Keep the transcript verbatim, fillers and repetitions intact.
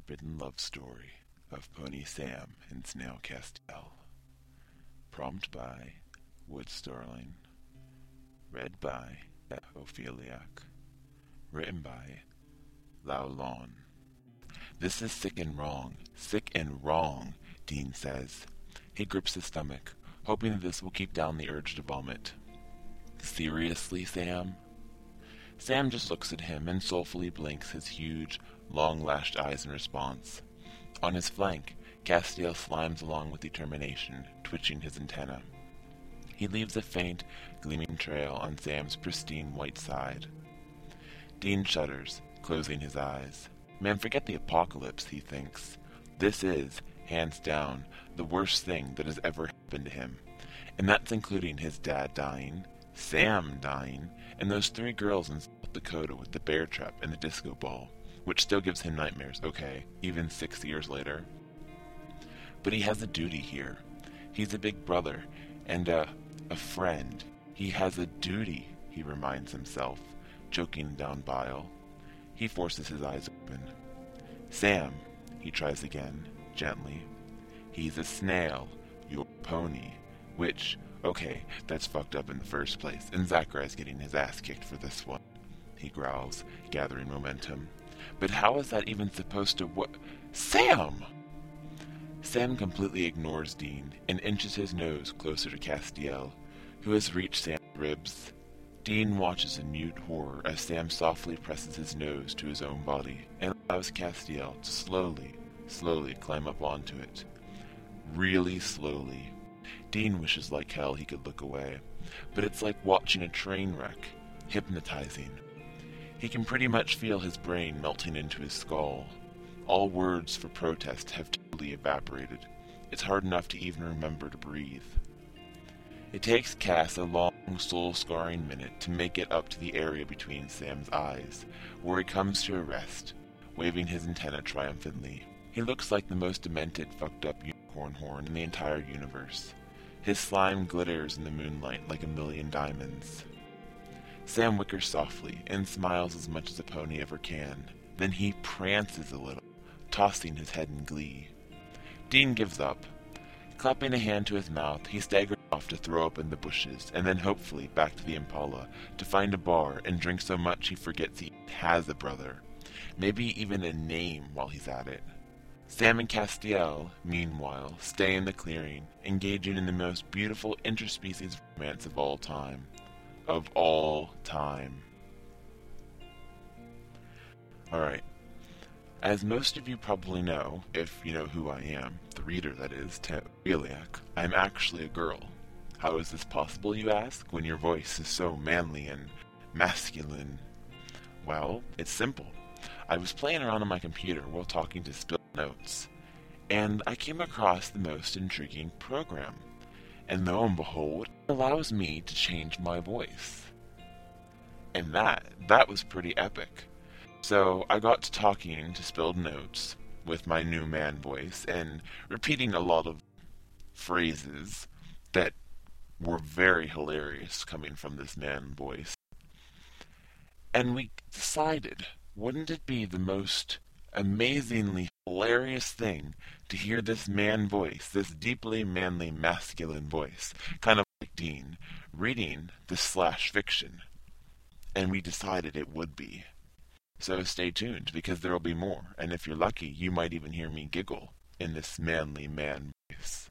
forbidden love story of Pony Sam and Snail Castiel. Prompt by Wood Starling. Read by Opheliac. Written by Lao Lon. This is sick and wrong, sick and wrong, Dean says. He grips his stomach, hoping that this will keep down the urge to vomit. Seriously, Sam? Sam just looks at him and soulfully blinks his huge, long-lashed eyes in response. On his flank, Castiel slimes along with determination, twitching his antenna. He leaves a faint, gleaming trail on Sam's pristine white side. Dean shudders, closing his eyes. Man, forget the apocalypse, he thinks. This is, hands down, the worst thing that has ever happened to him. And that's including his dad dying, Sam dying, and those three girls in South Dakota with the bear trap and the disco ball, which still gives him nightmares, okay, even six years later. But he has a duty here. He's a big brother, and a, a friend. He has a duty, he reminds himself, choking down bile. He forces his eyes open. Sam, he tries again, gently. He's a snail, your pony, which, okay, that's fucked up in the first place, and Zachariah's getting his ass kicked for this one, he growls, gathering momentum. But how is that even supposed to what? Sam! Sam completely ignores Dean and inches his nose closer to Castiel, who has reached Sam's ribs. Dean watches in mute horror as Sam softly presses his nose to his own body and allows Castiel to slowly, slowly climb up onto it. Really slowly. Dean wishes like hell he could look away, but it's like watching a train wreck, hypnotizing. He can pretty much feel his brain melting into his skull. All words for protest have totally evaporated. It's hard enough to even remember to breathe. It takes Cass a long, soul-scarring minute to make it up to the area between Sam's eyes, where he comes to a rest, waving his antenna triumphantly. He looks like the most demented, fucked-up unicorn horn in the entire universe. His slime glitters in the moonlight like a million diamonds. Sam wickers softly and smiles as much as a pony ever can. Then he prances a little, tossing his head in glee. Dean gives up. Clapping a hand to his mouth, he staggers off to throw up in the bushes, and then hopefully back to the Impala, to find a bar and drink so much he forgets he has a brother. Maybe even a name while he's at it. Sam and Castiel, meanwhile, stay in the clearing, engaging in the most beautiful interspecies romance of all time. Of all time. Alright. As most of you probably know, if you know who I am, the reader that is, Opheliac, I'm actually a girl. How is this possible, you ask, when your voice is so manly and masculine? Well, it's simple. I was playing around on my computer while talking to Spill Notes, and I came across the most intriguing program. And lo and behold, it allows me to change my voice. And that, that was pretty epic. So I got to talking to Spilled Notes with my new man voice and repeating a lot of phrases that were very hilarious coming from this man voice. And we decided, wouldn't it be the most amazingly hilarious thing to hear this man voice, this deeply manly masculine voice, kind of like Dean, reading this slash fiction? And we decided it would be. So stay tuned, because there will be more, and if you're lucky, you might even hear me giggle in this manly man voice.